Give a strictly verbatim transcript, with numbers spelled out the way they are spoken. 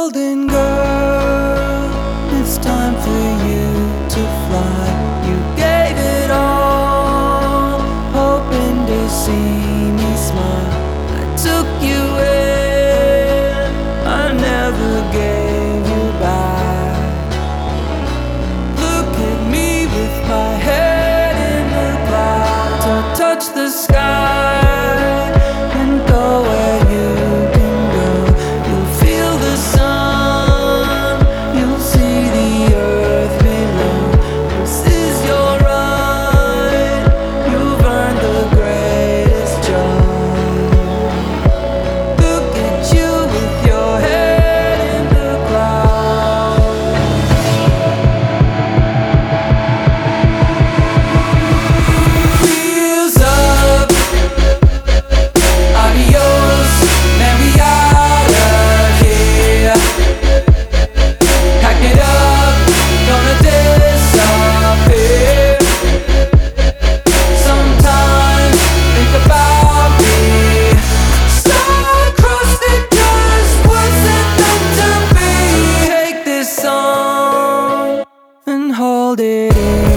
golden girl, it's time for you to fly. You gave it all, hoping to see me smile. I took you in, I never gave you back. Look at me with my head in the clouds. To touch the sky and go where you can go. You'll feel the sun, you'll see the earth below. This is your right, you've earned the greatest joy. Look at you with your head in the clouds. Wheels up, adios, man, we outta here. Pack it up, gonna disappear. Sometimes think about me. Star-crossed, it just wasn't meant to be. Take this song and hold it in.